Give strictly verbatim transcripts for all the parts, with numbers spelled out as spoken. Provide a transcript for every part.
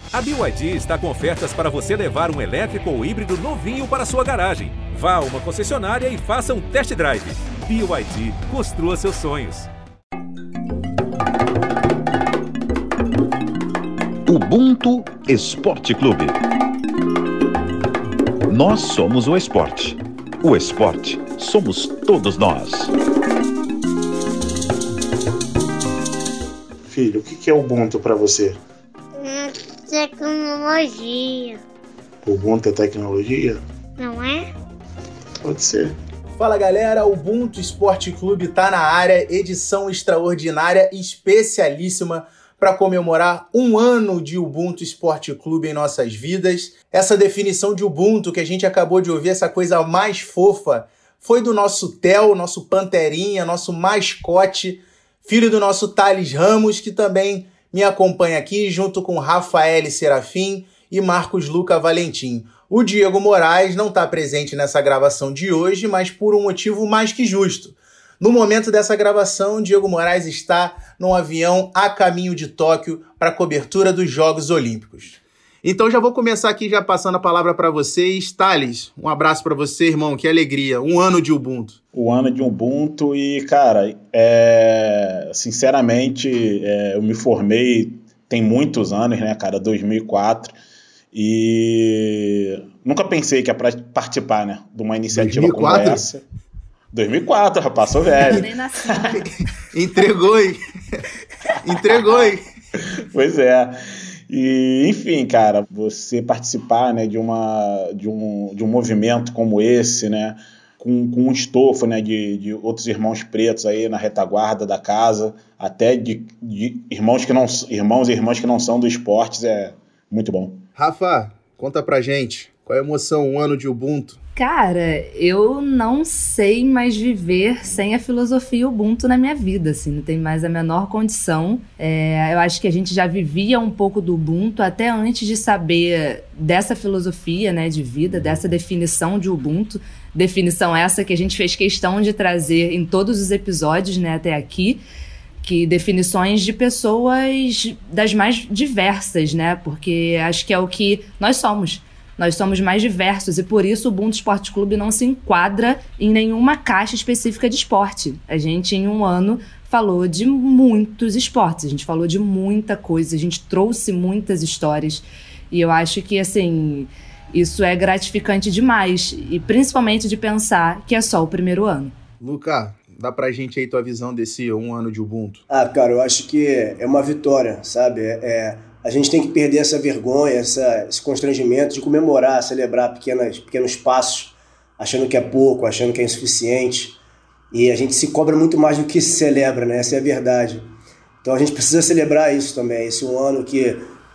A B Y D está com ofertas para você levar um elétrico ou híbrido novinho para sua garagem. Vá a uma concessionária e faça um test drive. B Y D, construa seus sonhos. Ubuntu Esporte Clube. Nós somos o esporte. O esporte somos todos nós. Filho, o que é Ubuntu para você? Tecnologia. Ubuntu é tecnologia? Não é? Pode ser. Fala galera, o Ubuntu Esporte Clube tá na área, edição extraordinária, especialíssima para comemorar um ano de Ubuntu Esporte Clube em nossas vidas. Essa definição de Ubuntu que a gente acabou de ouvir, essa coisa mais fofa, foi do nosso Theo, nosso Panterinha, nosso mascote, filho do nosso Thales Ramos, que também me acompanha aqui, junto com Rafael Serafim e Marcos Luca Valentim. O Diego Moraes não está presente nessa gravação de hoje, mas por um motivo mais que justo. No momento dessa gravação, Diego Moraes está num avião a caminho de Tóquio para a cobertura dos Jogos Olímpicos. Então já vou começar aqui já passando a palavra para vocês. Thales, um abraço para você, irmão, que alegria. Um ano de Ubuntu. O ano de Ubuntu e, cara, é... sinceramente, é... eu me formei tem muitos anos, né, cara, dois mil e quatro, e nunca pensei que ia participar, né, de uma iniciativa dois mil e quatro? Como essa. dois mil e quatro, rapaz, sou velho. Eu nem nasci. Entregou, hein? Entregou, hein? Pois é. E, enfim, cara, você participar, né, de, uma, de, um, de um movimento como esse, né, com, com um estofo, né, de, de outros irmãos pretos aí na retaguarda da casa, até de, de irmãos, que não, irmãos e irmãs que não são do esportes, é muito bom. Rafa, conta pra gente, qual é a emoção, um ano de Ubuntu? Cara, eu não sei mais viver sem a filosofia Ubuntu na minha vida, assim, não tem mais a menor condição. É, eu acho que a gente já vivia um pouco do Ubuntu até antes de saber dessa filosofia, né, de vida, dessa definição de Ubuntu. Definição essa que a gente fez questão de trazer em todos os episódios, né, até aqui, que definições de pessoas das mais diversas, né, porque acho que é o que nós somos. Nós somos mais diversos e por isso o Ubuntu Esporte Clube não se enquadra em nenhuma caixa específica de esporte. A gente, em um ano, falou de muitos esportes, a gente falou de muita coisa, a gente trouxe muitas histórias. E eu acho que, assim, isso é gratificante demais. E principalmente de pensar que é só o primeiro ano. Luca, dá pra gente aí tua visão desse um ano de Ubuntu? Ah, cara, eu acho que é uma vitória, sabe? É... é... A gente tem que perder essa vergonha, essa, esse constrangimento de comemorar, celebrar pequenas, pequenos passos, achando que é pouco, achando que é insuficiente. E a gente se cobra muito mais do que se celebra, né? Essa é a verdade. Então a gente precisa celebrar isso também, esse um ano que...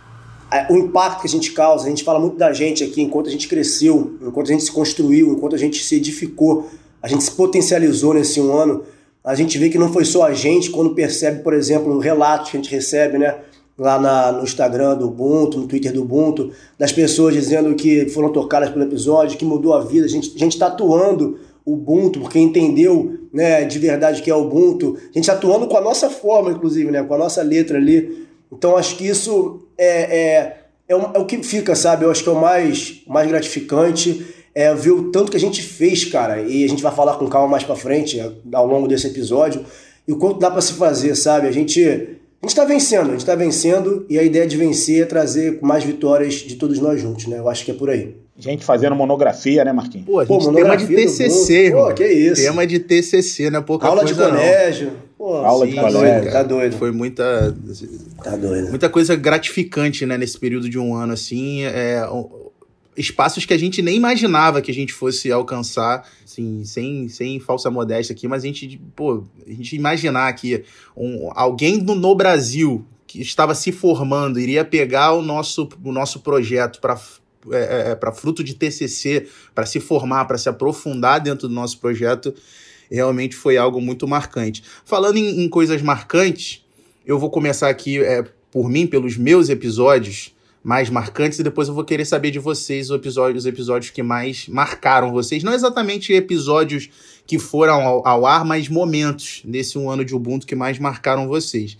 A, o impacto que a gente causa, a gente fala muito da gente aqui, enquanto a gente cresceu, enquanto a gente se construiu, enquanto a gente se edificou, a gente se potencializou nesse um ano, a gente vê que não foi só a gente, quando percebe, por exemplo, relatos que a gente recebe, né? Lá na, no Instagram do Ubuntu, no Twitter do Ubuntu, das pessoas dizendo que foram tocadas pelo episódio, que mudou a vida, a gente, a gente tá atuando o Ubuntu, porque entendeu, né, de verdade o que é o Ubuntu, a gente tá atuando com a nossa forma, inclusive, né, com a nossa letra ali, então acho que isso é, é, é, o, é o que fica, sabe, eu acho que é o mais, mais gratificante, é ver o tanto que a gente fez, cara, e a gente vai falar com calma mais pra frente, ao longo desse episódio, e o quanto dá pra se fazer, sabe, a gente... A gente está vencendo, a gente está vencendo e a ideia de vencer é trazer mais vitórias de todos nós juntos, né? Eu acho que é por aí. Gente fazendo monografia, né, Marquinhos? Pô, a gente Pô, tema de T C C, irmão. Pô, que isso. Tema de T C C, não é pouca Aula coisa, de colégio. Pô, Aula sim, de tá colégio. doido, tá doido. Foi muita... Tá doido. Muita coisa gratificante, né, nesse período de um ano, assim. É, espaços que a gente nem imaginava que a gente fosse alcançar, assim, sem, sem falsa modéstia aqui, mas a gente, pô, a gente imaginar que um, alguém no, no Brasil que estava se formando iria pegar o nosso, o nosso projeto para é, é, para fruto de T C C, para se formar, para se aprofundar dentro do nosso projeto, realmente foi algo muito marcante. Falando em, em coisas marcantes, eu vou começar aqui é, por mim, pelos meus episódios mais marcantes, e depois eu vou querer saber de vocês os episódios, os episódios que mais marcaram vocês. Não exatamente episódios que foram ao, ao ar, mas momentos desse um ano de Ubuntu que mais marcaram vocês.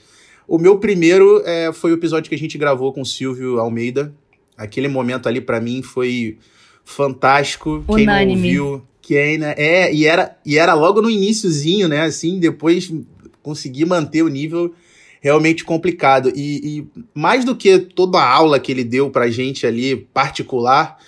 O meu primeiro é, foi o episódio que a gente gravou com o Silvio Almeida. Aquele momento ali, pra mim, foi fantástico. Unânime. Quem não ouviu... Quem, né? É, e era, e era logo no iniciozinho, né? Assim, depois consegui manter o nível realmente complicado. E, e mais do que toda a aula que ele deu pra gente ali, particular,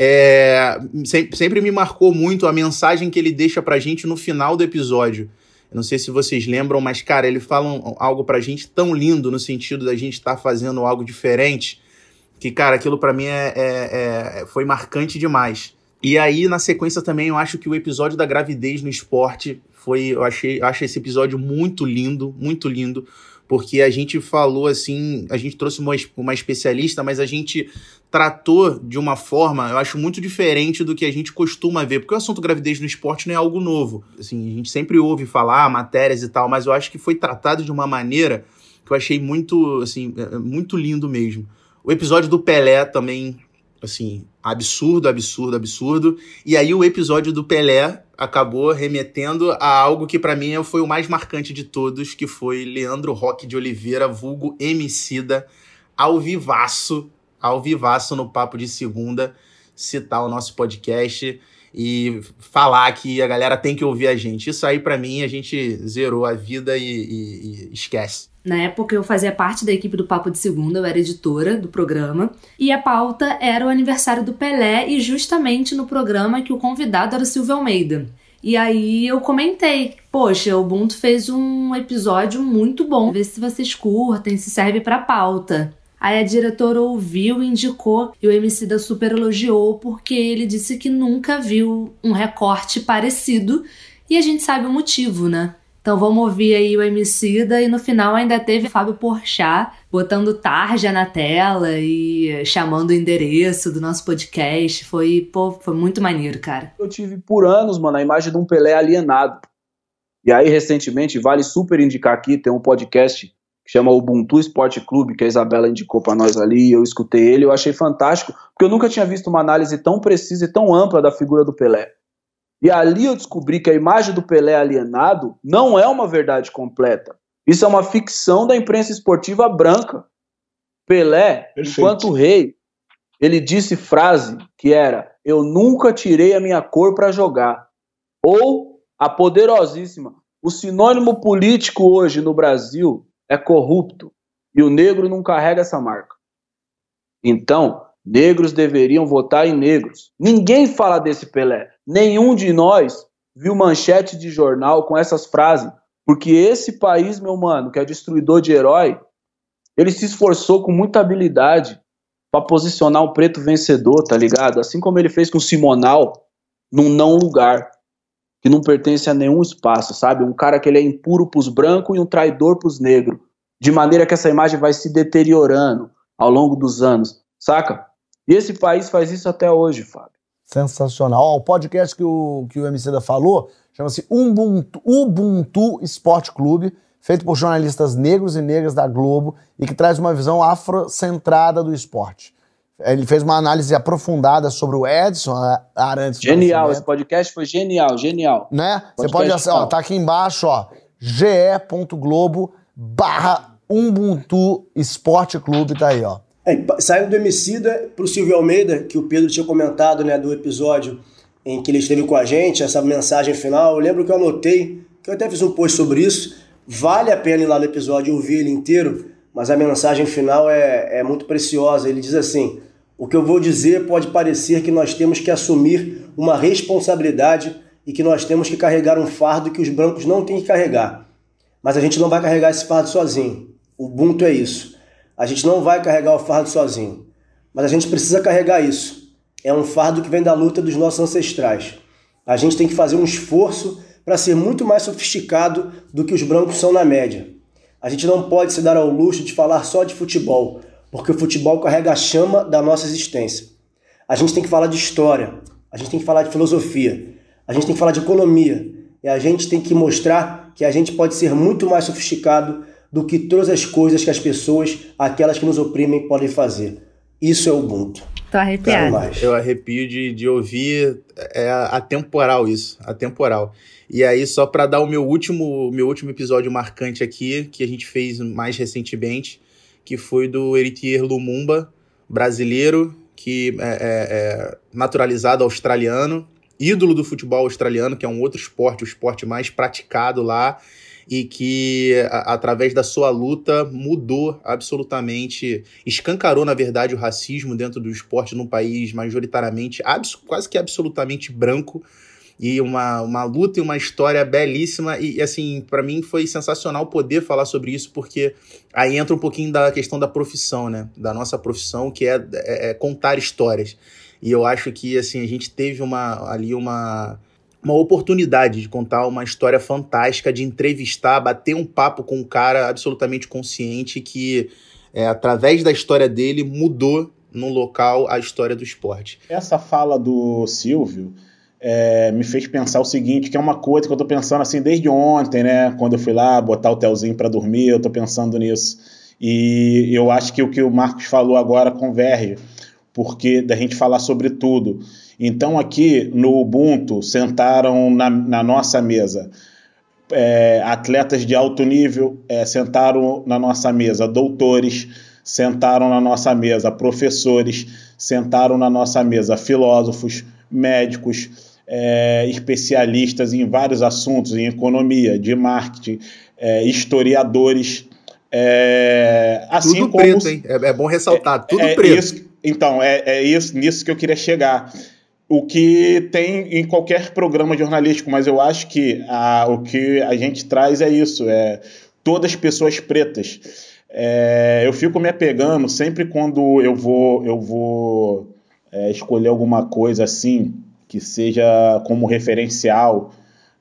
é, sempre, sempre me marcou muito a mensagem que ele deixa pra gente no final do episódio. Eu não sei se vocês lembram, mas, cara, ele fala um, algo pra gente tão lindo no sentido da gente estar tá fazendo algo diferente, que, cara, aquilo pra mim é, é, é, foi marcante demais. E aí, na sequência também, eu acho que o episódio da gravidez no esporte foi... Eu achei, eu achei esse episódio muito lindo, muito lindo, porque a gente falou assim... A gente trouxe uma, uma especialista, mas a gente tratou de uma forma, eu acho, muito diferente do que a gente costuma ver, porque o assunto gravidez no esporte não é algo novo. Assim, a gente sempre ouve falar, matérias e tal, mas eu acho que foi tratado de uma maneira que eu achei muito, assim, muito lindo mesmo. O episódio do Pelé também... Assim, absurdo, absurdo, absurdo. E aí o episódio do Pelé acabou remetendo a algo que pra mim foi o mais marcante de todos, que foi Leandro Roque de Oliveira, vulgo Emicida, ao vivaço, ao vivaço no Papo de Segunda, citar o nosso podcast e falar que a galera tem que ouvir a gente. Isso aí, pra mim, a gente zerou a vida e, e, e esquece. Na época eu fazia parte da equipe do Papo de Segunda, eu era editora do programa, e a pauta era o aniversário do Pelé, e justamente no programa que o convidado era o Silvio Almeida. E aí eu comentei, poxa, o Ubuntu fez um episódio muito bom, vê se vocês curtem, se serve pra pauta. Aí a diretora ouviu, indicou, e o Emicida super elogiou, porque ele disse que nunca viu um recorte parecido, e a gente sabe o motivo, né? Então vamos ouvir aí o Emicida, e no final ainda teve Fábio Porchat botando tarja na tela e chamando o endereço do nosso podcast. Foi, pô, foi muito maneiro, cara. Eu tive por anos, mano, a imagem de um Pelé alienado. E aí, recentemente, vale super indicar aqui, tem um podcast que chama Ubuntu Esporte Clube, que a Isabela indicou pra nós ali, eu escutei ele, eu achei fantástico, porque eu nunca tinha visto uma análise tão precisa e tão ampla da figura do Pelé. E ali eu descobri que a imagem do Pelé alienado não é uma verdade completa. Isso é uma ficção da imprensa esportiva branca. Pelé, Perfeito. Enquanto rei, ele disse frase que era: eu nunca tirei a minha cor para jogar. Ou a poderosíssima: o sinônimo político hoje no Brasil é corrupto, e o negro não carrega essa marca. Então, negros deveriam votar em negros. Ninguém fala desse Pelé. Nenhum de nós viu manchete de jornal com essas frases, porque esse país, meu mano, que é destruidor de herói, ele se esforçou com muita habilidade para posicionar um preto vencedor, tá ligado? Assim como ele fez com o Simonal, num não lugar, que não pertence a nenhum espaço, sabe? Um cara que ele é impuro pros brancos e um traidor pros negros, de maneira que essa imagem vai se deteriorando ao longo dos anos, saca? E esse país faz isso até hoje, Fábio. Sensacional. O podcast que o, que o Emicida falou chama-se Ubuntu, Ubuntu Esporte Clube, feito por jornalistas negros e negras da Globo e que traz uma visão afrocentrada do esporte. Ele fez uma análise aprofundada sobre o Edson Arantes. Genial, esse podcast foi genial, genial. Né? Você pode, ó, tá aqui embaixo, ó, ge.globo barra Ubuntu Esporte Clube, tá aí, ó. É, saindo do Emicida pro Silvio Almeida, que o Pedro tinha comentado, né, do episódio em que ele esteve com a gente, essa mensagem final, eu lembro que eu anotei, que eu até fiz um post sobre isso, vale a pena ir lá no episódio e ouvir ele inteiro, mas a mensagem final é, é muito preciosa. Ele diz assim: o que eu vou dizer pode parecer que nós temos que assumir uma responsabilidade e que nós temos que carregar um fardo que os brancos não têm que carregar, mas a gente não vai carregar esse fardo sozinho. O Ubuntu é isso. A gente não vai carregar o fardo sozinho, mas a gente precisa carregar isso. É um fardo que vem da luta dos nossos ancestrais. A gente tem que fazer um esforço para ser muito mais sofisticado do que os brancos são na média. A gente não pode se dar ao luxo de falar só de futebol, porque o futebol carrega a chama da nossa existência. A gente tem que falar de história, a gente tem que falar de filosofia, a gente tem que falar de economia, e a gente tem que mostrar que a gente pode ser muito mais sofisticado do que todas as coisas que as pessoas, aquelas que nos oprimem, podem fazer. Isso é o Ubuntu. Tô arrepiada. Eu arrepio de, de ouvir, é atemporal isso, atemporal. E aí, só para dar o meu último, meu último episódio marcante aqui, que a gente fez mais recentemente, que foi do Eritier Lumumba, brasileiro, que é, é, é naturalizado australiano, ídolo do futebol australiano, que é um outro esporte, o esporte mais praticado lá, e que, a, através da sua luta, mudou absolutamente, escancarou, na verdade, o racismo dentro do esporte num país majoritariamente, abs, quase que absolutamente branco, e uma, uma luta e uma história belíssima, e assim, para mim foi sensacional poder falar sobre isso, porque aí entra um pouquinho da questão da profissão, né, da nossa profissão, que é, é, é contar histórias, e eu acho que, assim, a gente teve uma, ali uma, uma oportunidade de contar uma história fantástica, de entrevistar, bater um papo com um cara absolutamente consciente que, é, através da história dele, mudou no local a história do esporte. Essa fala do Silvio É, me fez pensar o seguinte, que é uma coisa que eu tô pensando assim desde ontem, né? Quando eu fui lá botar o Telzinho para dormir, eu tô pensando nisso. E eu acho que o que o Marcos falou agora converge, porque da gente falar sobre tudo. Então aqui no Ubuntu sentaram na, na nossa mesa é, atletas de alto nível, é, sentaram na nossa mesa doutores, sentaram na nossa mesa professores, sentaram na nossa mesa filósofos, médicos, é, especialistas em vários assuntos, em economia, de marketing, é, historiadores, é, assim tudo como... preto, hein? É, é bom ressaltar, tudo é, preto. É isso, então, é, é isso, nisso que eu queria chegar. O que tem em qualquer programa jornalístico, mas eu acho que a, o que a gente traz é isso, é todas pessoas pretas. É, eu fico me apegando sempre quando eu vou, eu vou é, escolher alguma coisa assim, que seja como referencial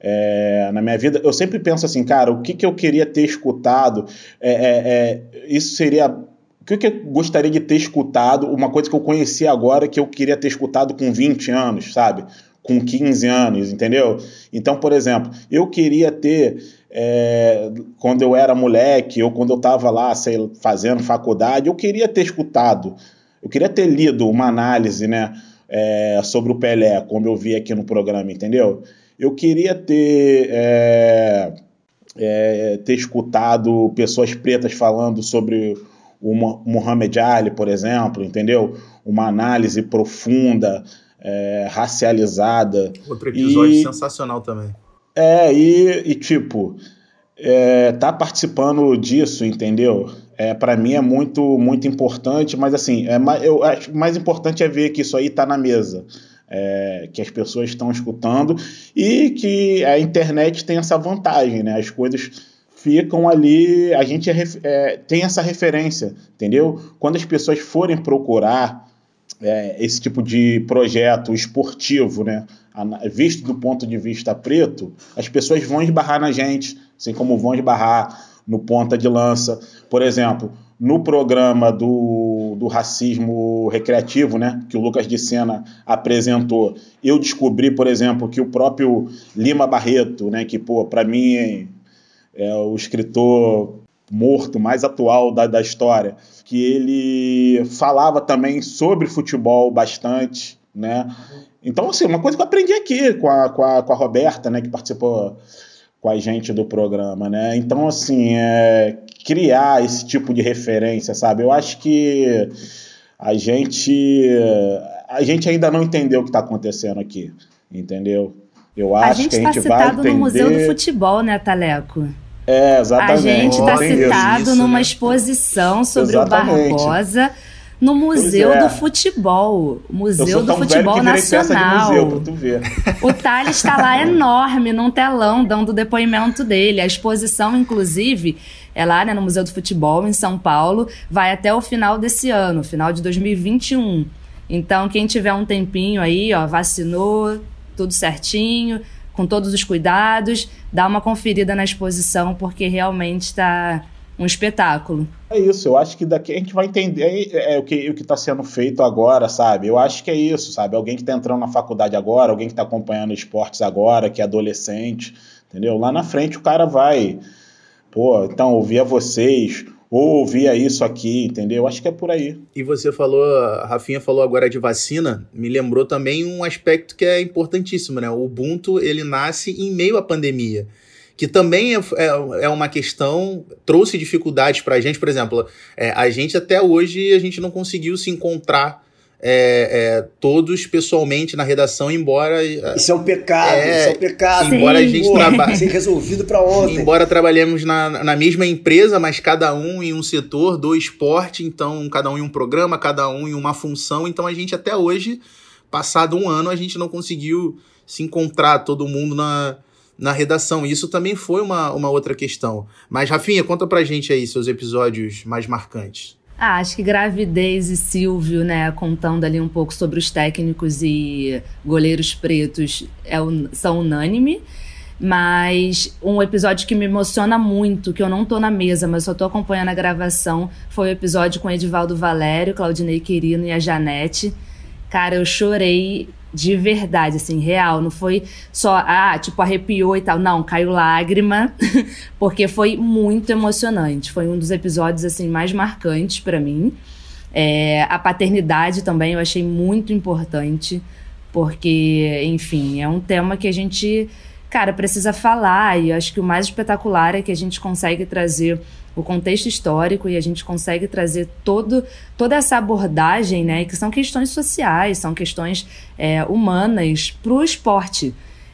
é, na minha vida, eu sempre penso assim, cara, o que, que eu queria ter escutado, é, é, é, isso seria... O que, que eu gostaria de ter escutado, uma coisa que eu conheci agora, que eu queria ter escutado com vinte anos, sabe? Com quinze anos, entendeu? Então, por exemplo, eu queria ter, é, quando eu era moleque, ou quando eu estava lá, sei, fazendo faculdade, eu queria ter escutado, eu queria ter lido uma análise, né? É, sobre o Pelé, como eu vi aqui no programa, entendeu? Eu queria ter, é, é, ter escutado pessoas pretas falando sobre o Muhammad Ali, por exemplo, entendeu? Uma análise profunda, é, racializada. Outro episódio e, sensacional também. É, e, e tipo, é, tá participando disso, entendeu? É, para mim é muito, muito importante, mas assim, é, eu acho mais importante é ver que isso aí tá na mesa, é, que as pessoas estão escutando e que a internet tem essa vantagem, né? As coisas ficam ali, a gente é, é, tem essa referência, entendeu? Quando as pessoas forem procurar é, esse tipo de projeto esportivo, né, visto do ponto de vista preto, as pessoas vão esbarrar na gente, assim como vão esbarrar no ponta de lança. Por exemplo, no programa do, do racismo recreativo, né, que o Lucas de Sena apresentou, eu descobri, por exemplo, que o próprio Lima Barreto, né, que, pô, para mim é, é o escritor morto mais atual da, da história, que ele falava também sobre futebol bastante, né? Então, assim, uma coisa que eu aprendi aqui com a, com a, com a Roberta, né, que participou com a gente do programa, né? Então, assim, é, criar esse tipo de referência, sabe? Eu acho que a gente, a gente ainda não entendeu o que está acontecendo aqui, entendeu? Eu acho a gente que a gente tá vai citado entender... no Museu do Futebol, né, Taleco? É, exatamente. A gente está Tem citado isso, numa né? exposição sobre Exatamente. o Barbosa no Museu Pois é. do Futebol, Eu Museu sou do tão velho Futebol que virei peça de Nacional. museu, pra tu ver. O Thales está lá enorme, num telão, dando o depoimento dele. A exposição, inclusive, é lá, né, no Museu do Futebol, em São Paulo, vai até o final desse ano, final de dois mil e vinte e um. Então, quem tiver um tempinho aí, ó, vacinou, tudo certinho, com todos os cuidados, dá uma conferida na exposição, porque realmente está um espetáculo. É isso, eu acho que daqui a gente vai entender é, é, o que o que está sendo feito agora, sabe? Eu acho que é isso, sabe? Alguém que está entrando na faculdade agora, alguém que está acompanhando esportes agora, que é adolescente, entendeu? Lá na frente o cara vai, pô, então ouvia vocês, ou ouvia isso aqui, entendeu? Acho que é por aí. E você falou, a Rafinha falou agora de vacina, me lembrou também um aspecto que é importantíssimo, né? O Ubuntu, ele nasce em meio à pandemia, que também é, é, é uma questão, trouxe dificuldades pra gente, por exemplo, é, a gente até hoje, a gente não conseguiu se encontrar É, é, todos pessoalmente na redação, embora... Isso é um pecado, é, isso é um pecado. Embora a gente trabalhe... Ser resolvido para ontem. Embora trabalhemos na, na mesma empresa, mas cada um em um setor do esporte, então cada um em um programa, cada um em uma função, então a gente até hoje, passado um ano, a gente não conseguiu se encontrar todo mundo na, na redação. Isso também foi uma, uma outra questão. Mas, Rafinha, conta pra gente aí seus episódios mais marcantes. Ah, acho que Gravidez e Silvio, né, contando ali um pouco sobre os técnicos e goleiros pretos, é un... são unânime. Mas um episódio que me emociona muito, que eu não tô na mesa, mas só tô acompanhando a gravação, foi o episódio com Edivaldo Valério, Claudinei Quirino e a Janete. Cara, eu chorei de verdade, assim, real. Não foi só, ah, tipo, arrepiou e tal. Não, caiu lágrima, porque foi muito emocionante. Foi um dos episódios, assim, mais marcantes pra mim. É, a paternidade também eu achei muito importante, porque, enfim, é um tema que a gente, cara, precisa falar. E eu acho que o mais espetacular é que a gente consegue trazer o contexto histórico e a gente consegue trazer todo, toda essa abordagem, né, que são questões sociais, são questões é, humanas para o esporte.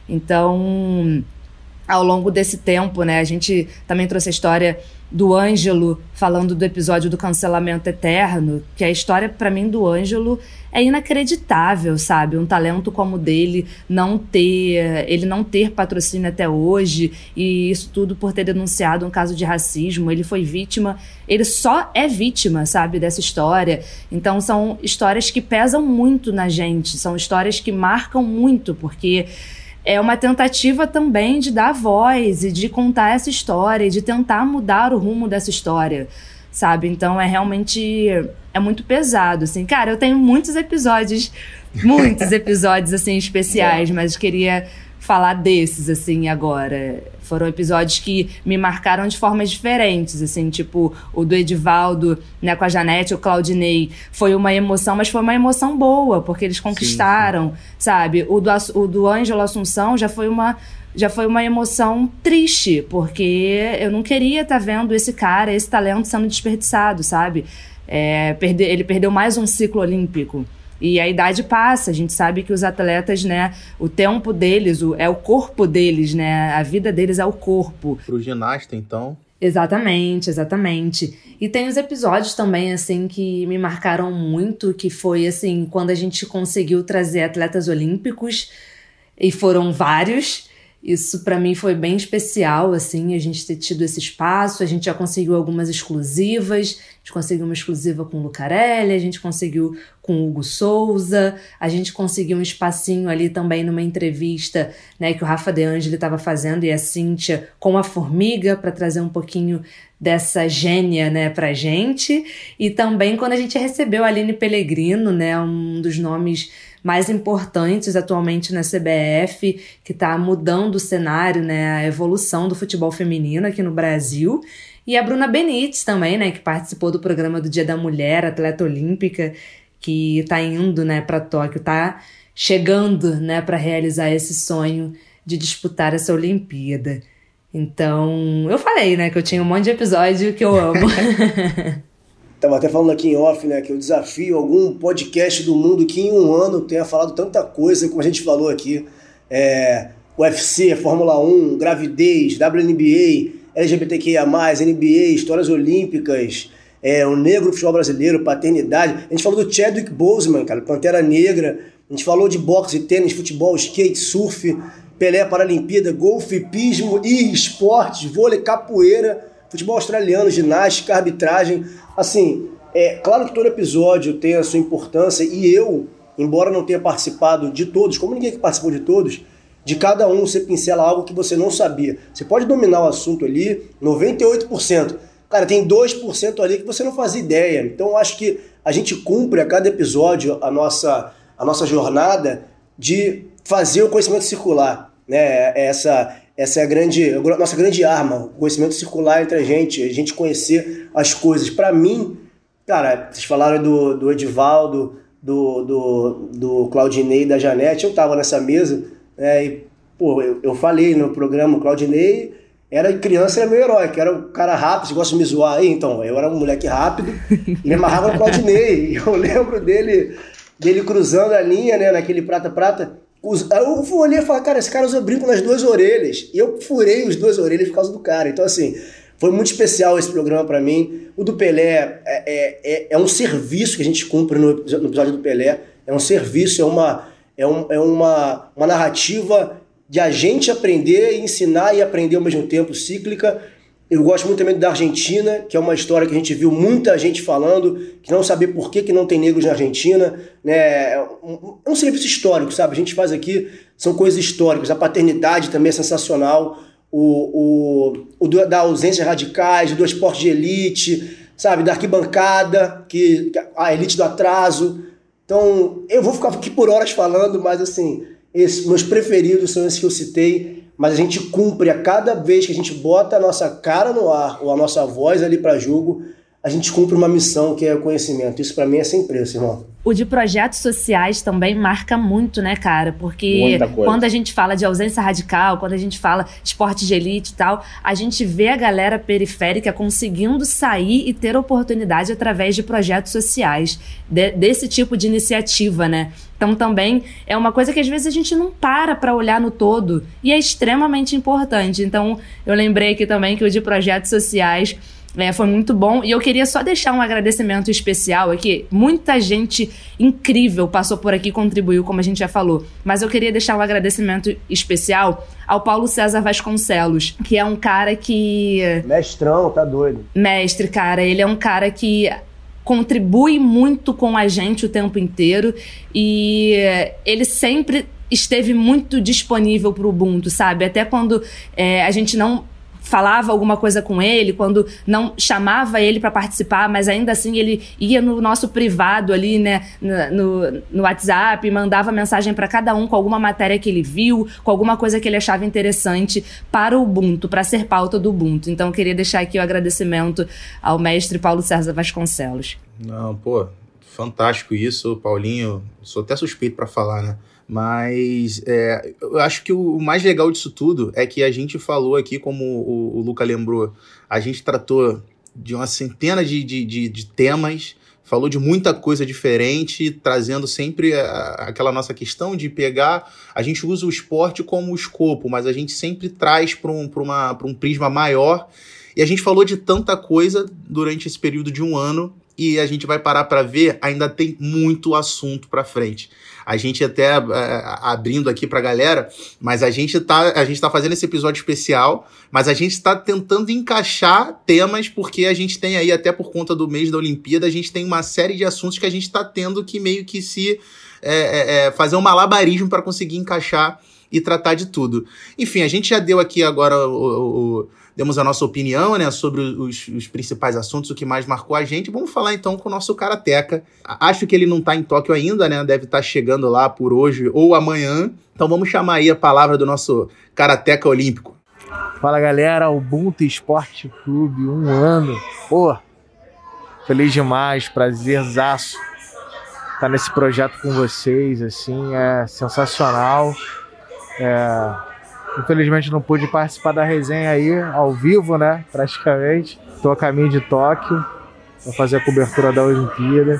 Então, ao longo desse tempo, né, a gente também trouxe a história do Ângelo, falando do episódio do cancelamento eterno, que a história, para mim, do Ângelo é inacreditável, sabe? Um talento como o dele, não ter, ele não ter patrocínio até hoje, e isso tudo por ter denunciado um caso de racismo. Ele foi vítima, ele só é vítima, sabe, dessa história. Então são histórias que pesam muito na gente, são histórias que marcam muito, porque é uma tentativa também de dar voz e de contar essa história, e de tentar mudar o rumo dessa história, sabe? Então é realmente, é muito pesado, assim. Cara, eu tenho muitos episódios, muitos episódios, assim, especiais, mas queria falar desses, assim, agora. Foram episódios que me marcaram de formas diferentes, assim, tipo o do Edivaldo, né, com a Janete, o Claudinei, foi uma emoção, mas foi uma emoção boa, porque eles conquistaram, sim, sim. sabe? O do, o do Ângelo Assunção já foi uma... já foi uma emoção triste, porque eu não queria estar tá vendo esse cara, esse talento sendo desperdiçado, sabe? É, perde, ele perdeu mais um ciclo olímpico. E a idade passa, a gente sabe que os atletas, né, o tempo deles, o, é o corpo deles, né, a vida deles é o corpo. Pro ginasta, então... Exatamente, exatamente. E tem os episódios também, assim, que me marcaram muito, que foi, assim, quando a gente conseguiu trazer atletas olímpicos, e foram vários. Isso pra mim foi bem especial, assim, a gente ter tido esse espaço. A gente já conseguiu algumas exclusivas, a gente conseguiu uma exclusiva com o Lucarelli, a gente conseguiu com o Hugo Souza, a gente conseguiu um espacinho ali também numa entrevista, né, que o Rafa De Angeli estava fazendo, e a Cíntia com a Formiga, para trazer um pouquinho dessa gênia, né, pra gente. E também quando a gente recebeu a Aline Pellegrino, né, um dos nomes mais importantes atualmente na C B F, que está mudando o cenário, né, a evolução do futebol feminino aqui no Brasil. E a Bruna Benítez também, né, que participou do programa do Dia da Mulher, atleta olímpica, que está indo, né, para Tóquio, está chegando, né, para realizar esse sonho de disputar essa Olimpíada. Então, eu falei, né, que eu tinha um monte de episódio que eu amo. Estava até falando aqui em off, né, que eu desafio algum podcast do mundo que em um ano tenha falado tanta coisa, como a gente falou aqui. É, U F C, Fórmula um, gravidez, W N B A, L G B T Q I A mais, N B A, histórias olímpicas, é, o negro no futebol brasileiro, paternidade. A gente falou do Chadwick Boseman, cara, Pantera Negra. A gente falou de boxe, tênis, futebol, skate, surf, Pelé, Paralimpíada, golfe, hipismo e esportes, vôlei, capoeira, futebol australiano, ginástica, arbitragem. Assim, é claro que todo episódio tem a sua importância, e eu, embora não tenha participado de todos, como ninguém que participou de todos, de cada um você pincela algo que você não sabia. Você pode dominar o assunto ali, noventa e oito por cento. Cara, tem dois por cento ali que você não fazia ideia. Então eu acho que a gente cumpre a cada episódio a nossa, a nossa jornada de fazer o conhecimento circular, né? Essa, essa é a grande, a nossa grande arma, o conhecimento circular entre a gente, a gente conhecer as coisas. Para mim, cara, vocês falaram do, do Edivaldo, do, do, do Claudinei e da Janete, eu tava nessa mesa, né, e, pô, eu, eu falei no programa, o Claudinei era criança, era meu herói, que era o cara rápido, você gosta de me zoar aí? Então, eu era um moleque rápido, e me amarrava no Claudinei, e eu lembro dele, dele cruzando a linha, né, naquele prata-prata. Eu olhei e falei, cara, esse cara usa brinco nas duas orelhas. E eu furei as duas orelhas por causa do cara. Então, assim, foi muito especial esse programa pra mim. O do Pelé é, é, é um serviço que a gente cumpre no, no episódio do Pelé. É um serviço, é uma, é um, é uma, uma narrativa de a gente aprender, ensinar e aprender ao mesmo tempo, cíclica. Eu gosto muito também da Argentina, que é uma história que a gente viu muita gente falando, que não sabia por que, que não tem negros na Argentina, né? É um, é um serviço histórico, sabe? A gente faz aqui, são coisas históricas. A paternidade também é sensacional, o, o, o da ausência radicais, do esporte de elite, sabe? Da arquibancada, que, a elite do atraso. Então, eu vou ficar aqui por horas falando, mas assim, esses, meus preferidos são esses que eu citei. Mas a gente cumpre a cada vez que a gente bota a nossa cara no ar ou a nossa voz ali para jogo, a gente cumpre uma missão que é o conhecimento. Isso para mim é sem preço, irmão. O de projetos sociais também marca muito, né, cara? Porque quando a gente fala de ausência radical, quando a gente fala de esporte de elite e tal, a gente vê a galera periférica conseguindo sair e ter oportunidade através de projetos sociais, de, desse tipo de iniciativa, né? Então também é uma coisa que às vezes a gente não para para olhar no todo e é extremamente importante. Então eu lembrei aqui também que o de projetos sociais É, foi muito bom, e eu queria só deixar um agradecimento especial aqui. Muita gente incrível passou por aqui e contribuiu, como a gente já falou, mas eu queria deixar um agradecimento especial ao Paulo César Vasconcelos, que é um cara que... Mestrão, tá doido. Mestre, cara, ele é um cara que contribui muito com a gente o tempo inteiro, e ele sempre esteve muito disponível pro Ubuntu, sabe? Até quando é, a gente não falava alguma coisa com ele, quando não chamava ele para participar, mas ainda assim ele ia no nosso privado ali, né, no, no WhatsApp, mandava mensagem para cada um com alguma matéria que ele viu, com alguma coisa que ele achava interessante para o Ubuntu, para ser pauta do Ubuntu. Então eu queria deixar aqui o agradecimento ao mestre Paulo César Vasconcelos. Não, pô, fantástico isso, Paulinho. Sou até suspeito para falar, né? Mas é, eu acho que o mais legal disso tudo é que a gente falou aqui, como o, o Luca lembrou, a gente tratou de uma centena de, de, de, de temas, falou de muita coisa diferente, trazendo sempre a, aquela nossa questão de pegar... A gente usa o esporte como escopo, mas a gente sempre traz para um, para uma, para um prisma maior. E a gente falou de tanta coisa durante esse período de um ano, e a gente vai parar para ver, ainda tem muito assunto para frente. A gente até, é, abrindo aqui pra galera, mas a gente tá, a gente tá fazendo esse episódio especial, mas a gente tá tentando encaixar temas, porque a gente tem aí, até por conta do mês da Olimpíada, a gente tem uma série de assuntos que a gente tá tendo que meio que se é, é, fazer um malabarismo para conseguir encaixar e tratar de tudo. Enfim, a gente já deu aqui agora o... o, o demos a nossa opinião, né, sobre os, os principais assuntos, o que mais marcou a gente. Vamos falar então com o nosso Karateka. Acho que ele não está em Tóquio ainda, né? Deve estar tá chegando lá por hoje ou amanhã. Então vamos chamar aí a palavra do nosso Karateka olímpico. Fala, galera, Ubuntu Esporte Clube, um ano. Pô, feliz demais, prazerzaço estar nesse projeto com vocês, assim, é sensacional. É... Infelizmente não pude participar da resenha aí, ao vivo, né, praticamente. Estou a caminho de Tóquio, para fazer a cobertura da Olimpíada.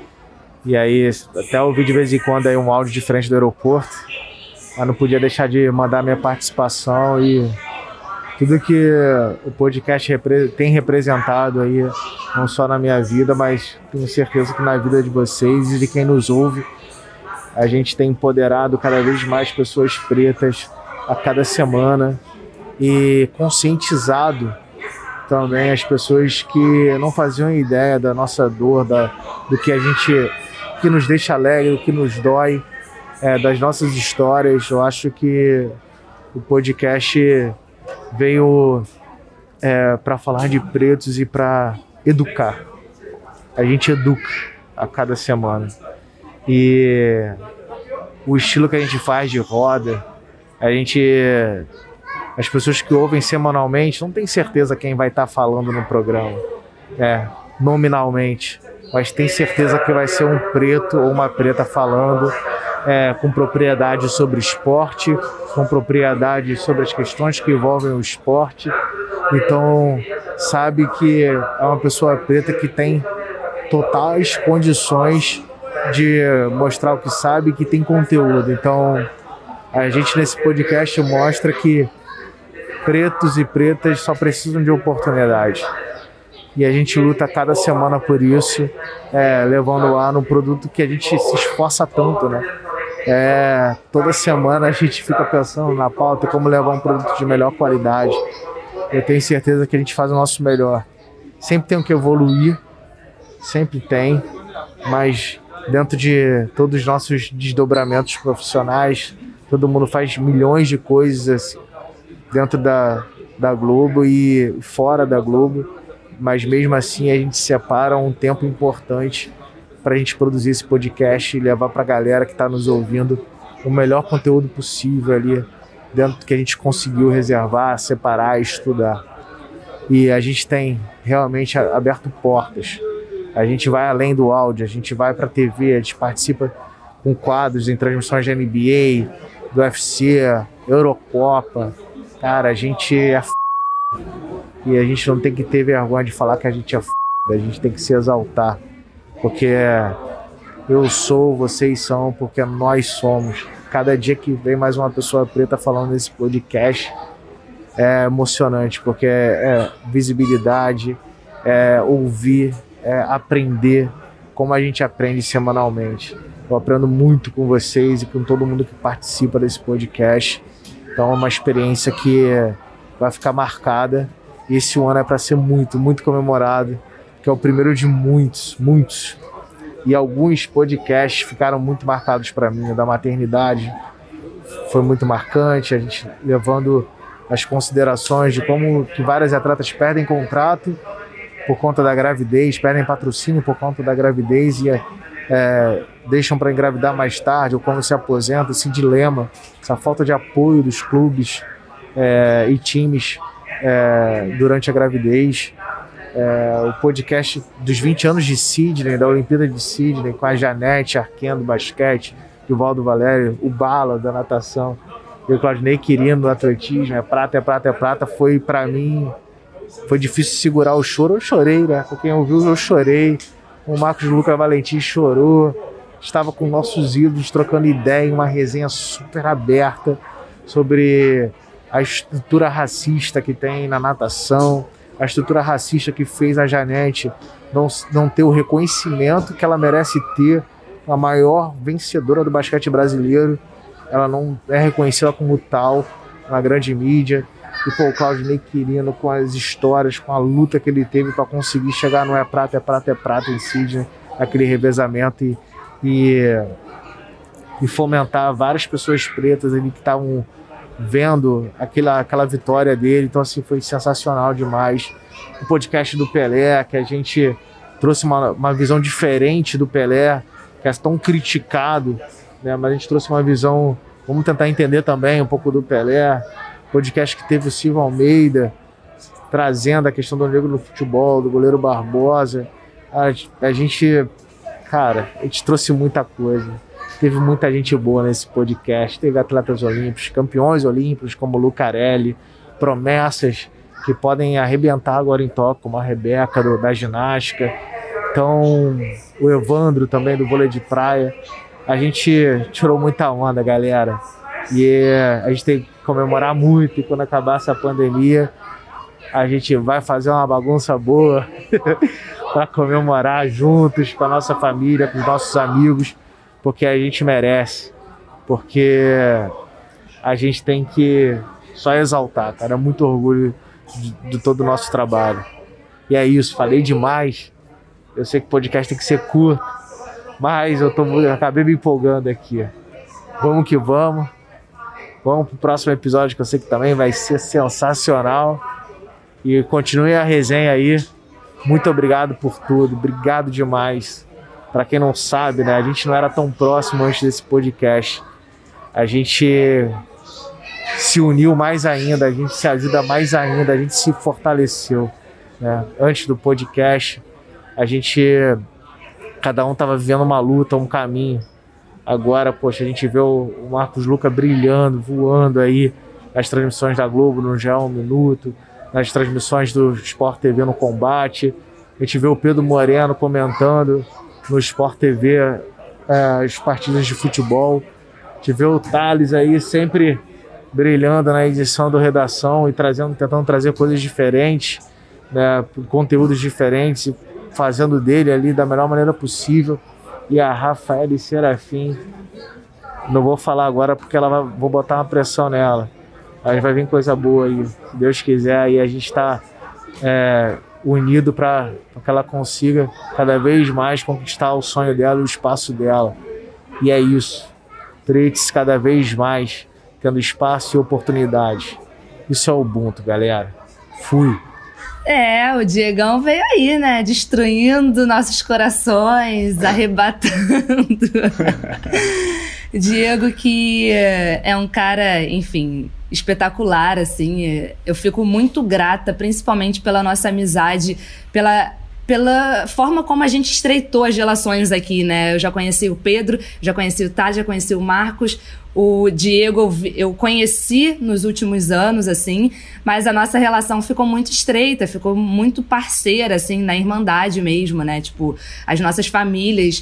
E aí, até ouvi de vez em quando aí um áudio diferente do aeroporto. Mas não podia deixar de mandar minha participação e tudo que o podcast repre- tem representado aí, não só na minha vida, mas tenho certeza que na vida de vocês e de quem nos ouve. A gente tem empoderado cada vez mais pessoas pretas a cada semana e conscientizado também as pessoas que não faziam ideia da nossa dor, da, do que a gente, que nos deixa alegre, do que nos dói, é, das nossas histórias. Eu acho que o podcast veio é, para falar de pretos e para educar. A gente educa a cada semana. E o estilo que a gente faz de roda, a gente as pessoas que ouvem semanalmente não têm certeza quem vai estar falando no programa, é, nominalmente, mas tem certeza que vai ser um preto ou uma preta falando é, com propriedade sobre esporte, com propriedade sobre as questões que envolvem o esporte. Então, sabe que é uma pessoa preta que tem totais condições de mostrar o que sabe, que tem conteúdo. Então, a gente nesse podcast mostra que pretos e pretas só precisam de oportunidade. E a gente luta cada semana por isso, é, levando lá no produto que a gente se esforça tanto, né? É, toda semana a gente fica pensando na pauta como levar um produto de melhor qualidade. Eu tenho certeza que a gente faz o nosso melhor. Sempre tem que evoluir, sempre tem, mas dentro de todos os nossos desdobramentos profissionais, todo mundo faz milhões de coisas dentro da, da Globo e fora da Globo, mas mesmo assim a gente separa um tempo importante para a gente produzir esse podcast e levar para a galera que está nos ouvindo o melhor conteúdo possível ali dentro do que a gente conseguiu reservar, separar, estudar. E a gente tem realmente aberto portas. A gente vai além do áudio, a gente vai para a T V, a gente participa com quadros em transmissões de N B A, do U F C, Eurocopa. Cara, a gente é f... e a gente não tem que ter vergonha de falar que a gente é f... a gente tem que se exaltar, porque eu sou, vocês são, porque nós somos. Cada dia que vem mais uma pessoa preta falando nesse podcast é emocionante, porque é visibilidade, é ouvir, é aprender como a gente aprende semanalmente. Eu aprendo muito com vocês e com todo mundo que participa desse podcast. Então é uma experiência que vai ficar marcada. E esse ano é para ser muito, muito comemorado, que é o primeiro de muitos, muitos. E alguns podcasts ficaram muito marcados para mim. O da maternidade foi muito marcante, a gente levando as considerações de como que várias atletas perdem contrato por conta da gravidez, perdem patrocínio por conta da gravidez e é, deixam para engravidar mais tarde, ou como se aposentam, esse dilema, essa falta de apoio dos clubes é, e times é, durante a gravidez. É, o podcast dos vinte anos de Sydney, da Olimpíada de Sydney, com a Janete Arquendo do basquete, o Valdo Valério, o Bala da natação, e o Claudinei Quirino do atletismo, é prata, é prata, é prata, foi para mim, foi difícil segurar o choro. Eu chorei, né? Com quem ouviu, eu chorei. O Marcos Lucas Valentim chorou. Estava com nossos ídolos trocando ideia em uma resenha super aberta sobre a estrutura racista que tem na natação, a estrutura racista que fez a Janete não, não ter o reconhecimento que ela merece ter, a maior vencedora do basquete brasileiro. Ela não é reconhecida como tal na grande mídia. E pô, o Claudinei Quirino, com as histórias, com a luta que ele teve para conseguir chegar no É Prata, É Prata, É Prata em Sydney, aquele revezamento e, e, e fomentar várias pessoas pretas ali que estavam vendo aquela, aquela vitória dele. Então assim, foi sensacional demais. O podcast do Pelé, que a gente trouxe uma, uma visão diferente do Pelé, que é tão criticado, né? Mas a gente trouxe uma visão, vamos tentar entender também um pouco do Pelé. Podcast que teve o Silvio Almeida trazendo a questão do negro no futebol, do goleiro Barbosa. A, a gente, cara, a gente trouxe muita coisa. Teve muita gente boa nesse podcast. Teve atletas olímpicos, campeões olímpicos como o Lucarelli, promessas que podem arrebentar agora em Tóquio, como a Rebeca do, da ginástica. Então, o Evandro também do vôlei de praia. A gente tirou muita onda, galera. E a gente tem que comemorar muito. E quando acabar essa pandemia, a gente vai fazer uma bagunça boa para comemorar juntos, com a nossa família, com os nossos amigos, porque a gente merece. Porque a gente tem que só exaltar, cara. Muito orgulho de, de todo o nosso trabalho. E é isso, falei demais. Eu sei que o podcast tem que ser curto, mas eu, tô, eu acabei me empolgando aqui. Vamos que vamos. Vamos pro próximo episódio, que eu sei que também vai ser sensacional. E continue a resenha aí. Muito obrigado por tudo. Obrigado demais. Para quem não sabe, né? A gente não era tão próximo antes desse podcast. A gente se uniu mais ainda, a gente se ajuda mais ainda, a gente se fortaleceu, né? Antes do podcast, a gente, cada um estava vivendo uma luta, um caminho. Agora, poxa, a gente vê o Marcos Luca brilhando, voando aí nas transmissões da Globo, no G E Um Minuto, nas transmissões do Sport T V no Combate. A gente vê o Pedro Moreno comentando no Sport T V é, as partidas de futebol. A gente vê o Thales aí sempre brilhando na edição do Redação e trazendo, tentando trazer coisas diferentes, né, conteúdos diferentes, fazendo dele ali da melhor maneira possível. E a Rafaele Serafim, não vou falar agora porque ela vai, vou botar uma pressão nela. Aí vai vir coisa boa aí, se Deus quiser. E a gente está é, unido para que ela consiga cada vez mais conquistar o sonho dela, o espaço dela. E é isso. Trade-se cada vez mais, tendo espaço e oportunidade. Isso é o Ubuntu, galera. Fui. É, o Diegão veio aí, né? Destruindo nossos corações, arrebatando. Diego, que é um cara, enfim, espetacular, assim. Eu fico muito grata, principalmente pela nossa amizade, pela... pela forma como a gente estreitou as relações aqui, né? Eu já conheci o Pedro, já conheci o Thales, já conheci o Marcos, o Diego eu conheci nos últimos anos, assim, mas a nossa relação ficou muito estreita, ficou muito parceira, assim, na irmandade mesmo, né? Tipo, as nossas famílias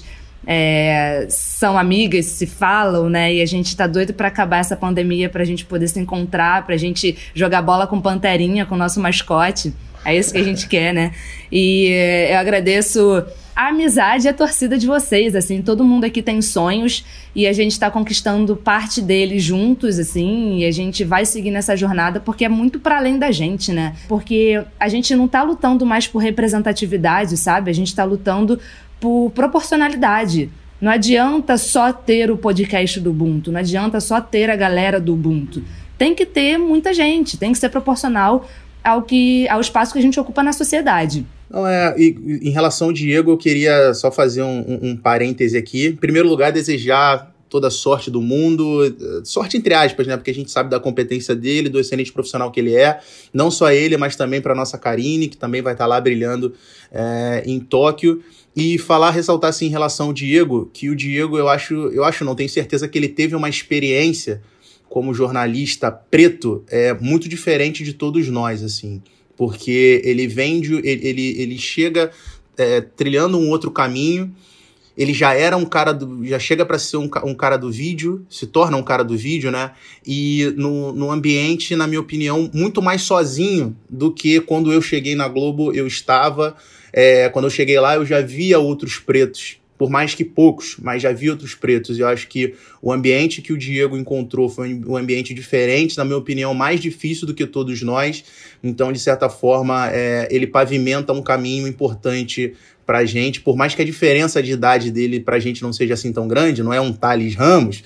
é, são amigas, se falam, né? E a gente tá doido pra acabar essa pandemia, pra gente poder se encontrar, pra gente jogar bola com Panterinha, com o nosso mascote. É isso que a gente quer, né? E eu agradeço a amizade e a torcida de vocês, assim. Todo mundo aqui tem sonhos e a gente tá conquistando parte deles juntos, assim. E a gente vai seguir nessa jornada porque é muito para além da gente, né? Porque a gente não tá lutando mais por representatividade, sabe? A gente tá lutando por proporcionalidade. Não adianta só ter o podcast do Ubuntu, não adianta só ter a galera do Ubuntu. Tem que ter muita gente, tem que ser proporcional ao, que, ao espaço que a gente ocupa na sociedade. Não, é, e, em relação ao Diego, eu queria só fazer um, um, um parêntese aqui. Em primeiro lugar, desejar toda a sorte do mundo, sorte entre aspas, né? Porque a gente sabe da competência dele, do excelente profissional que ele é. Não só ele, mas também para nossa Karine, que também vai estar lá brilhando é, em Tóquio. E falar, ressaltar assim, em relação ao Diego, que o Diego, eu acho, eu acho não, tenho certeza que ele teve uma experiência como jornalista preto é muito diferente de todos nós, assim, porque ele vem de, ele, ele, ele chega é, trilhando um outro caminho, ele já era um cara do, já chega para ser um, um cara do vídeo, se torna um cara do vídeo, né, e no, no ambiente, na minha opinião, muito mais sozinho do que quando eu cheguei na Globo, eu estava, é, quando eu cheguei lá eu já via outros pretos, por mais que poucos, mas já vi outros pretos. Eu acho que o ambiente que o Diego encontrou foi um ambiente diferente, na minha opinião, mais difícil do que todos nós. Então, de certa forma, é, ele pavimenta um caminho importante pra gente, por mais que a diferença de idade dele pra gente não seja assim tão grande, não é um Thales Ramos,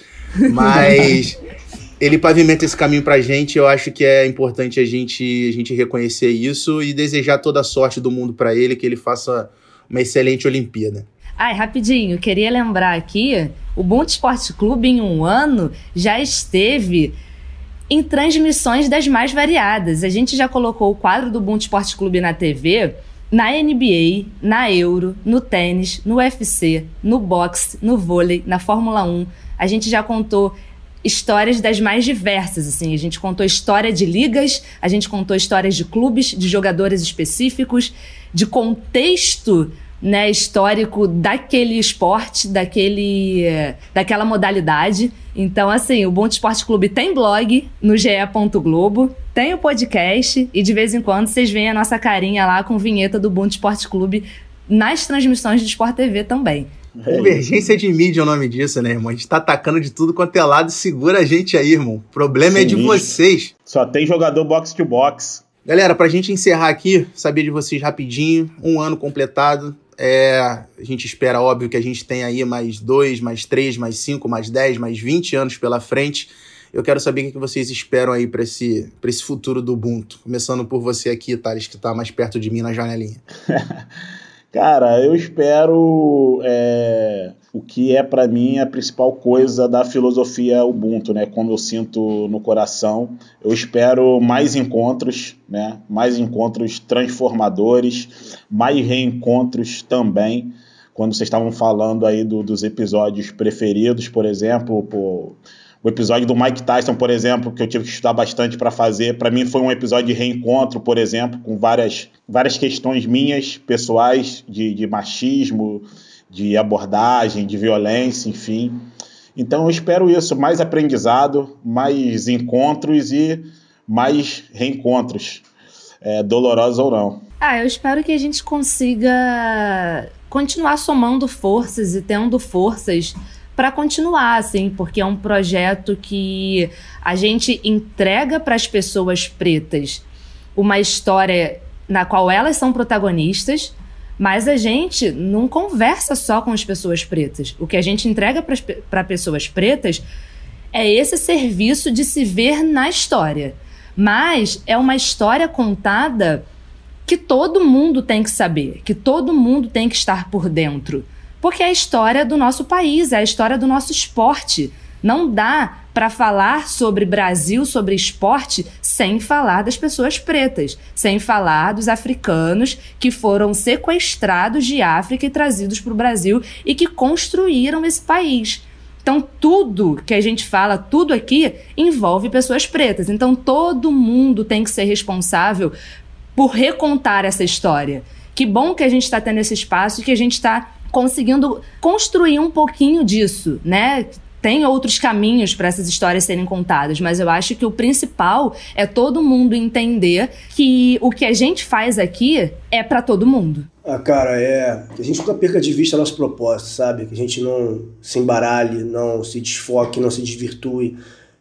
mas ele pavimenta esse caminho pra gente. Eu acho que é importante a gente, a gente reconhecer isso e desejar toda a sorte do mundo pra ele, que ele faça uma excelente Olimpíada. Ai, rapidinho, queria lembrar aqui, o Ubuntu Esporte Clube em um ano já esteve em transmissões das mais variadas. A gente já colocou o quadro do Ubuntu Esporte Clube na T V, na N B A, na Euro, no tênis, no U F C, no boxe, no vôlei, na Fórmula um. A gente já contou histórias das mais diversas, assim. A gente contou história de ligas, a gente contou histórias de clubes, de jogadores específicos, de contexto, né, histórico daquele esporte, daquele, daquela modalidade. Então, assim, o Ubuntu Esporte Clube tem blog no G E ponto Globo, tem o podcast e de vez em quando vocês veem a nossa carinha lá com vinheta do Ubuntu Esporte Clube nas transmissões do Sport T V também. Convergência de mídia é o nome disso, né, irmão? A gente tá atacando de tudo quanto é lado, segura a gente aí, irmão. O problema Sim, é de vocês. Só tem jogador box to box. Galera, pra gente encerrar aqui, saber de vocês rapidinho, um ano completado. É, a gente espera, óbvio, que a gente tenha aí mais dois, mais três, mais cinco, mais dez, mais vinte anos pela frente. Eu quero saber o que vocês esperam aí para esse, para esse futuro do Ubuntu. Começando por você aqui, Thales, que está mais perto de mim na janelinha. Cara, eu espero é, o que é para mim a principal coisa da filosofia Ubuntu, né? Como eu sinto no coração. Eu espero mais encontros, né? Mais encontros transformadores, mais reencontros também. Quando vocês estavam falando aí do, dos episódios preferidos, por exemplo, pô, o episódio do Mike Tyson, por exemplo, que eu tive que estudar bastante para fazer, para mim foi um episódio de reencontro, por exemplo, com várias, várias questões minhas, pessoais, de, de machismo, de abordagem, de violência, enfim. Então eu espero isso, mais aprendizado, mais encontros e mais reencontros, é, dolorosos ou não. Ah, eu espero que a gente consiga continuar somando forças e tendo forças para continuar, assim, porque é um projeto que a gente entrega para as pessoas pretas uma história na qual elas são protagonistas, mas a gente não conversa só com as pessoas pretas. O que a gente entrega para pessoas pretas é esse serviço de se ver na história. Mas é uma história contada que todo mundo tem que saber, que todo mundo tem que estar por dentro. Porque é a história do nosso país, é a história do nosso esporte. Não dá para falar sobre Brasil, sobre esporte, sem falar das pessoas pretas, sem falar dos africanos que foram sequestrados de África e trazidos para o Brasil e que construíram esse país. Então, tudo que a gente fala, tudo aqui, envolve pessoas pretas. Então, todo mundo tem que ser responsável por recontar essa história. Que bom que a gente está tendo esse espaço e que a gente está conseguindo construir um pouquinho disso, né? Tem outros caminhos para essas histórias serem contadas, mas eu acho que o principal é todo mundo entender que o que a gente faz aqui é para todo mundo. Ah, cara, é... que a gente nunca perca de vista nosso propósito, sabe? Que a gente não se embaralhe, não se desfoque, não se desvirtue,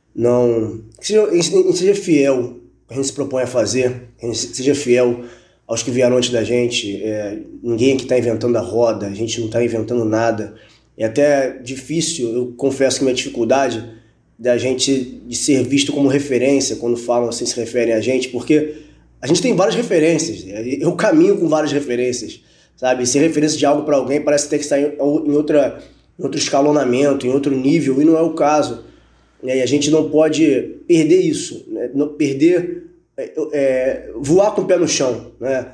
não... Que seja, a gente seja fiel ao que a gente se propõe a fazer, que a gente seja fiel aos que vieram antes da gente. É, ninguém aqui está inventando a roda, a gente não está inventando nada. É até difícil, eu confesso que minha dificuldade da gente de ser visto como referência quando falam assim, se referem a gente, porque a gente tem várias referências, eu caminho com várias referências, sabe? Ser referência de algo para alguém parece ter que estar em, em, outra, em outro escalonamento, em outro nível, e não é o caso. E a gente não pode perder isso, né? Não perder, é, é, voar com o pé no chão, né?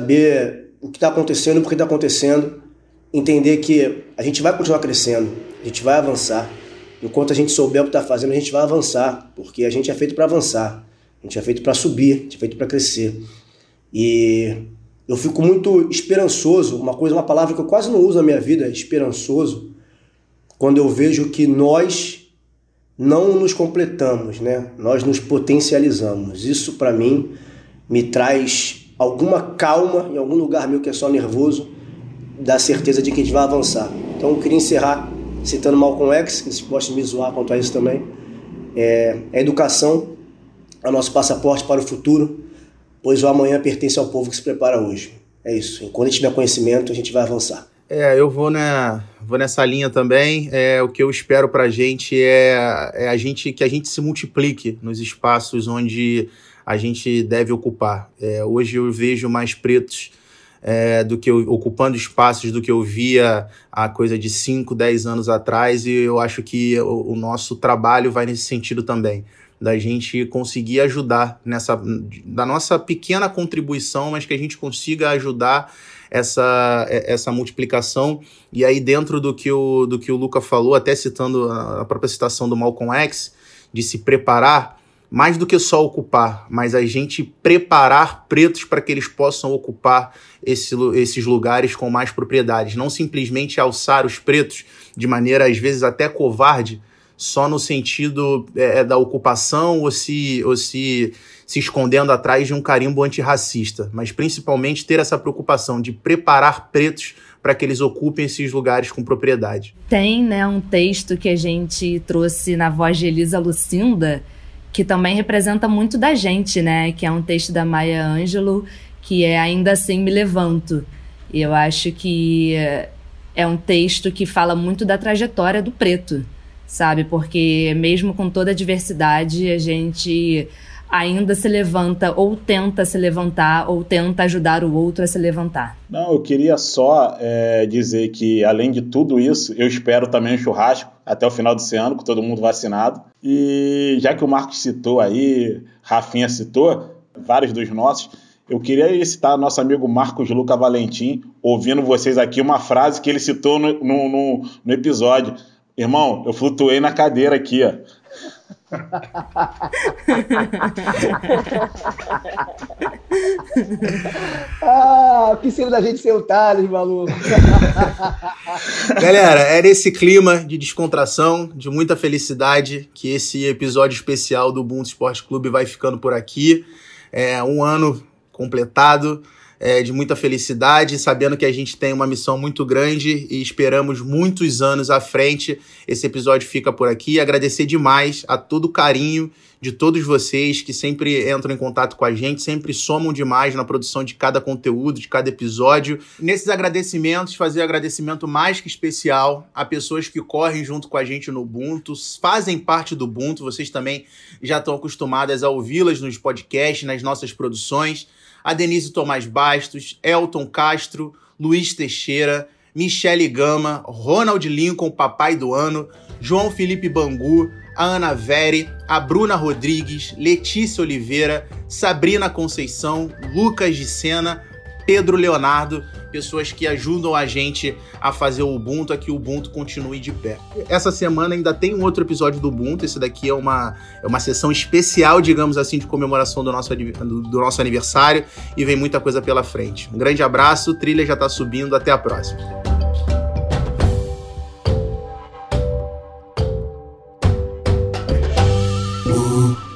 Saber o que está acontecendo, por que está acontecendo, entender que a gente vai continuar crescendo, a gente vai avançar. Enquanto a gente souber o que está fazendo, a gente vai avançar, porque a gente é feito para avançar, a gente é feito para subir, a gente é feito para crescer. E eu fico muito esperançoso, uma coisa, uma palavra que eu quase não uso na minha vida, esperançoso, quando eu vejo que nós não nos completamos, né? Nós nos potencializamos. Isso, para mim, me traz alguma calma em algum lugar meu que é só nervoso, dá certeza de que a gente vai avançar. Então eu queria encerrar citando Malcolm X, que vocês possam me zoar quanto a isso também. É, a educação é o nosso passaporte para o futuro, pois o amanhã pertence ao povo que se prepara hoje. É isso. Enquanto a gente tiver conhecimento, a gente vai avançar. É, eu vou, né, vou nessa linha também. É, o que eu espero pra gente é, é a gente, que a gente se multiplique nos espaços onde a gente deve ocupar. É, hoje eu vejo mais pretos É, do que eu, ocupando espaços do que eu via há coisa de cinco, dez anos atrás, e eu acho que o, o nosso trabalho vai nesse sentido também, da gente conseguir ajudar nessa, da nossa pequena contribuição, mas que a gente consiga ajudar essa, essa multiplicação. E aí dentro do que o, do que o Luca falou, até citando a própria citação do Malcolm X, de se preparar, mais do que só ocupar, mas a gente preparar pretos para que eles possam ocupar esse, esses lugares com mais propriedades. Não simplesmente alçar os pretos de maneira, às vezes, até covarde, só no sentido é, da ocupação ou, se, ou se, se escondendo atrás de um carimbo antirracista, mas principalmente ter essa preocupação de preparar pretos para que eles ocupem esses lugares com propriedade. Tem, né, um texto que a gente trouxe na voz de Elisa Lucinda, que também representa muito da gente, né? Que é um texto da Maya Angelou, que é Ainda Assim Me Levanto. E eu acho que é um texto que fala muito da trajetória do preto, sabe? Porque mesmo com toda a diversidade, a gente ainda se levanta ou tenta se levantar ou tenta ajudar o outro a se levantar. Não, eu queria só é, dizer que, além de tudo isso, eu espero também um churrasco até o final desse ano, com todo mundo vacinado. E já que o Marcos citou aí, Rafinha citou, vários dos nossos, eu queria citar nosso amigo Marcos Luca Valentim, ouvindo vocês aqui, uma frase que ele citou no, no, no, no episódio. Irmão, eu flutuei na cadeira aqui, ó. Ah, piscina da gente ser o Thales, maluco. Galera, é nesse clima de descontração, de muita felicidade, que esse episódio especial do Ubuntu Esporte Clube vai ficando por aqui. É um ano completado, é, de muita felicidade, sabendo que a gente tem uma missão muito grande e esperamos muitos anos à frente. Esse episódio fica por aqui. Agradecer demais a todo o carinho de todos vocês que sempre entram em contato com a gente, sempre somam demais na produção de cada conteúdo, de cada episódio. Nesses agradecimentos, fazer um agradecimento mais que especial a pessoas que correm junto com a gente no Ubuntu, fazem parte do Ubuntu, vocês também já estão acostumadas a ouvi-las nos podcasts, nas nossas produções. A Denise Tomás Bastos, Elton Castro, Luiz Teixeira, Michele Gama, Ronald Lincoln, papai do ano, João Felipe Bangu, a Ana Veri, a Bruna Rodrigues, Letícia Oliveira, Sabrina Conceição, Lucas de Sena, Pedro Leonardo, pessoas que ajudam a gente a fazer o Ubuntu, a que o Ubuntu continue de pé. Essa semana ainda tem um outro episódio do Ubuntu, esse daqui é uma, é uma sessão especial, digamos assim, de comemoração do nosso, do, do nosso aniversário, e vem muita coisa pela frente. Um grande abraço, trilha já tá subindo, até a próxima. Ooh.